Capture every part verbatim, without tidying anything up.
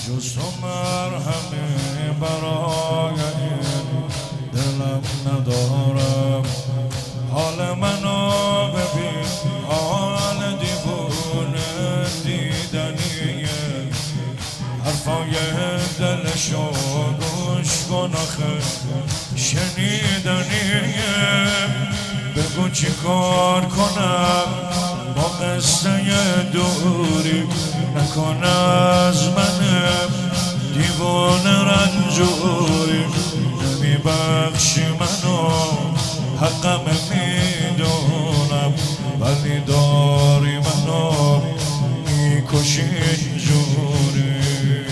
جز تو مرهمی برای این دلم ندارم. حال منو ببین، حال دیوونه دیدنیه، حرفای دلشو گوش کن آخه شنیدنیه. بگو چی کار کنم با قصه دوری، نکن از منم دیوانه رنجوری. نمیبخشی منو حقم میدونم، ولی داری منو میکشی اینجوری.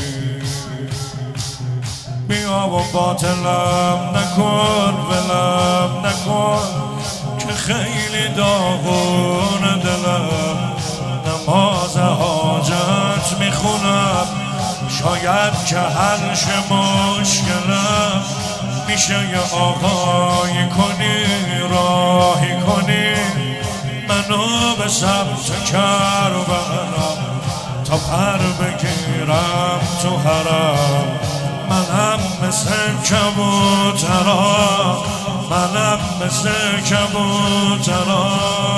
بیا و باطلم نکن، ولم نکن که خیلی داغون دلم. نماز حاجت میخونم، شاید که حلش مشکلم میشه. یه آقایی کنی، راهی کنی منو به سمت کربلا، تا پر بگیرم تو حرم. منم مثل کبوترا، منم مثل کبوترا.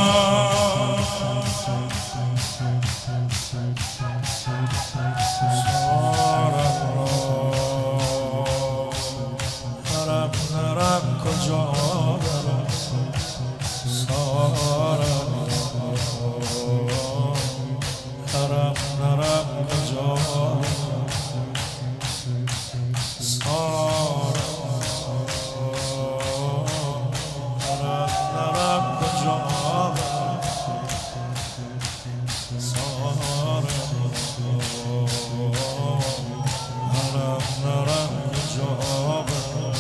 نرم نرم کجا برم، سارم نرم نرم کجا برم، سارم نرم نرم کجا برم، سارم نرم نرم کجا برم.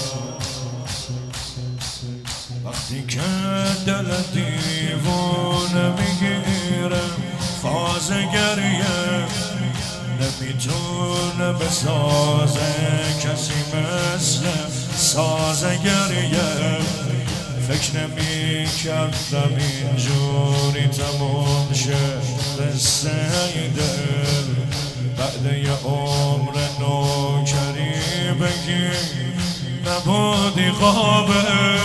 وقتی که دل دیوونه میگیره فاز گریه، نمیتونه بسازه کسی مثل ساز گریه. فکر نمی کردم اینجوری تموم شه قصه دل، بعد یه عمر نوکری بگی نبودی قابل.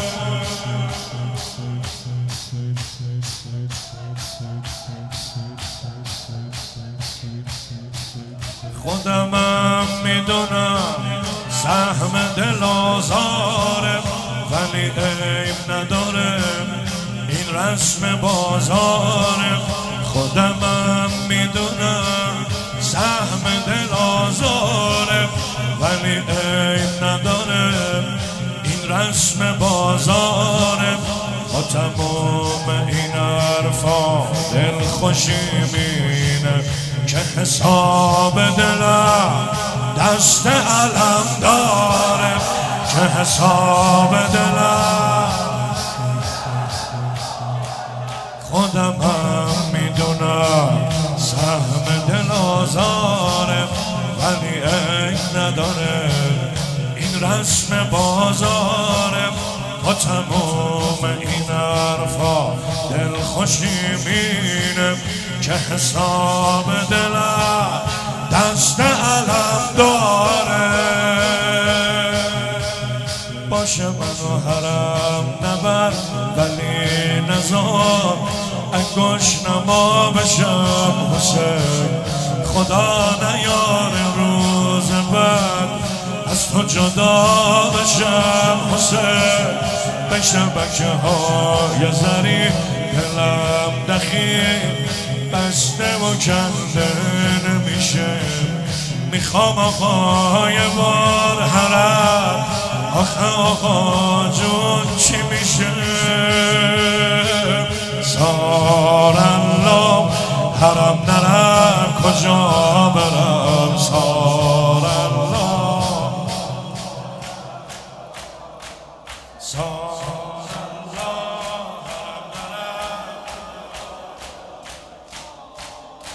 خودمم میدونم سهم دل آزاره، ولی عیب نداره این رسم بازاره. خودمم میدونم سهم دل آزاره، ولی عیب نداره این رسم بازاره. با تمام این حرفا دل خوشی مینه که حساب دلم دست علم داره، که حساب دلم خودم هم میدونم سهم دل آزاره، ولی عیب نداره این رسم بازاره. با تمام این حرفا دل خوشی مینه که حساب دلم دست علم داره. باشه منو حرم نبر، ولی نزار انگوش نما بشم حسین. خدا نیاره روز بعد از تو جدا بشم حسین. بشه بکه های زری دلم دخیل بسته و کنده نمیشه. میخوام آقای بار حرم، آخه آقا جون چی میشه؟ سار الله حرم نرم